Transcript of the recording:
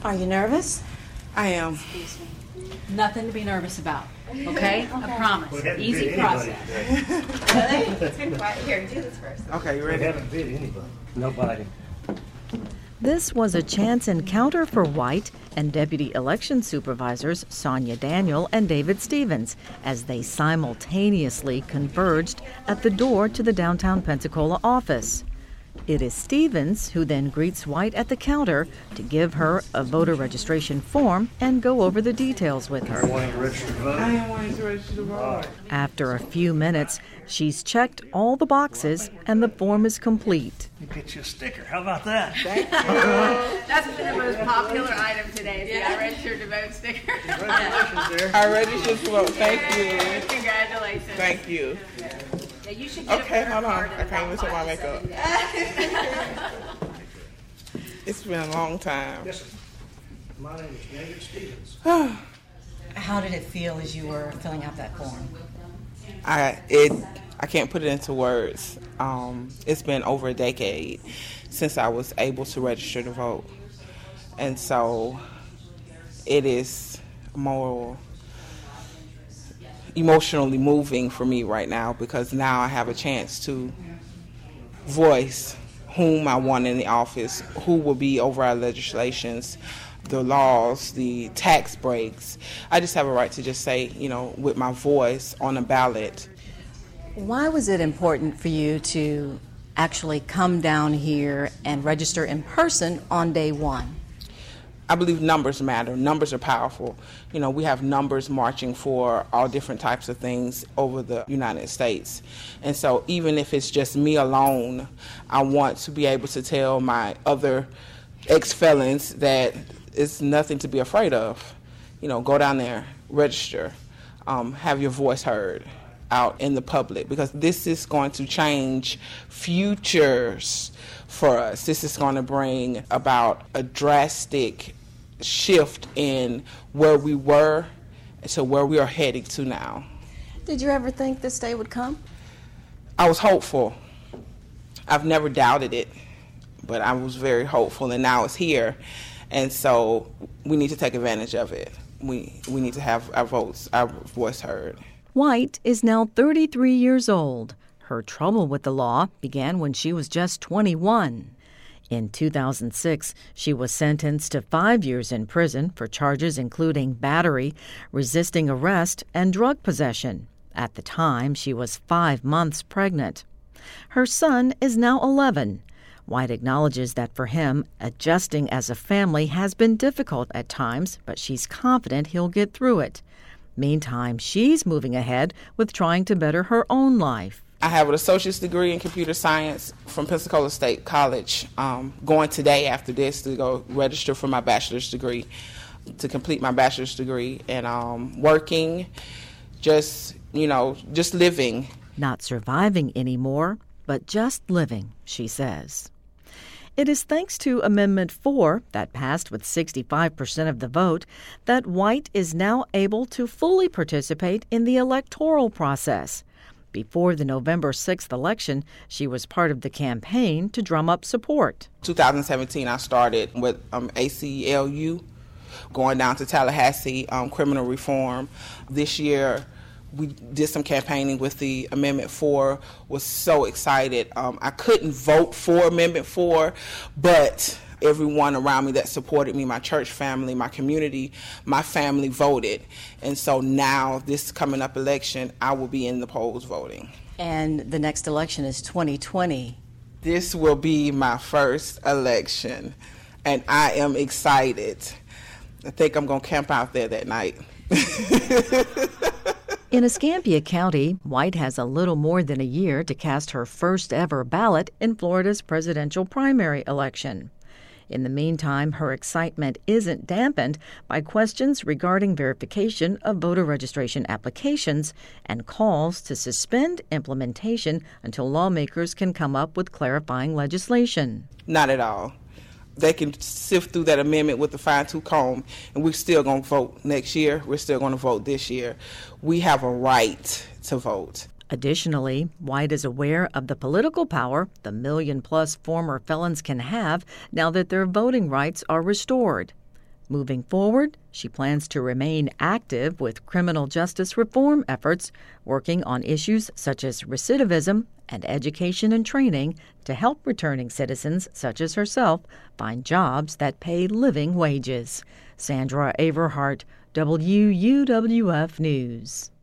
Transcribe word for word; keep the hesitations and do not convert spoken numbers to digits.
Are you nervous? I am. Excuse me. Nothing to be nervous about. Okay? okay. I promise. Easy process. Really? It's been quiet. Here, do this first. Okay, you ready? We haven't bid anybody. Nobody. This was a chance encounter for White and Deputy Election Supervisors Sonia Daniel and David Stevens as they simultaneously converged at the door to the downtown Pensacola office. It is Stevens who then greets White at the counter to give her a voter registration form and go over the details with her. Wanting to register to vote? I am wanting to register to vote. After a few minutes, she's checked all the boxes and the form is complete. You get you a sticker. How about that? Thank you. That's been the most popular item today. Is the I registered to vote sticker. Congratulations there. I registered to vote. Thank Yay. you. Congratulations. Thank you. Yeah, you should get Okay, a hold on. card I and can't even put my makeup. It's been a long time. Yes, sir. My name is David Stevens. How did it feel as you were filling out that form? I it I can't put it into words. Um, it's been over a decade since I was able to register to vote, and so it is more emotionally moving for me right now because now I have a chance to voice whom I want in the office, who will be over our legislations, the laws, the tax breaks. I just have a right to just say, you know, with my voice on a ballot. Why was it important for you to actually come down here and register in person on day one? I believe numbers matter. Numbers are powerful. You know, we have numbers marching for all different types of things over the United States. And so even if it's just me alone, I want to be able to tell my other ex-felons that it's nothing to be afraid of. You know, go down there, register, um, have your voice heard out in the public, because this is going to change futures for us. This is going to bring about a drastic shift in where we were to where we are heading to now. Did you ever think this day would come? I was hopeful. I've never doubted it, but I was very hopeful, and now it's here. And so we need to take advantage of it. We we need to have our votes, our voice heard. White is now thirty-three years old. Her trouble with the law began when she was just twenty-one. In two thousand six, she was sentenced to five years in prison for charges including battery, resisting arrest, and drug possession. At the time, she was five months pregnant. Her son is now eleven. White acknowledges that for him, adjusting as a family has been difficult at times, but she's confident he'll get through it. Meantime, she's moving ahead with trying to better her own life. I have an associate's degree in computer science from Pensacola State College. Um, going today after this to go register for my bachelor's degree, to complete my bachelor's degree, and um, working, just, you know, just living. Not surviving anymore, but just living, she says. It is thanks to Amendment four, that passed with sixty-five percent of the vote, that White is now able to fully participate in the electoral process. Before the November sixth election, she was part of the campaign to drum up support. twenty seventeen, I started with um, A C L U, going down to Tallahassee, um, criminal reform. This year, we did some campaigning with the Amendment four, was so excited. Um, I couldn't vote for Amendment four, but everyone around me that supported me, my church family, my community, my family voted. And so now, this coming up election, I will be in the polls voting. And the next election is twenty twenty. This will be my first election, and I am excited. I think I'm going to camp out there that night. In Escambia County, White has a little more than a year to cast her first ever ballot in Florida's presidential primary election. In the meantime, her excitement isn't dampened by questions regarding verification of voter registration applications and calls to suspend implementation until lawmakers can come up with clarifying legislation. Not at all. They can sift through that amendment with a fine-tooth comb, and we're still going to vote next year. We're still going to vote this year. We have a right to vote. Additionally, White is aware of the political power the million-plus former felons can have now that their voting rights are restored. Moving forward, she plans to remain active with criminal justice reform efforts, working on issues such as recidivism and education and training to help returning citizens such as herself find jobs that pay living wages. Sandra Averhart, W U W F News.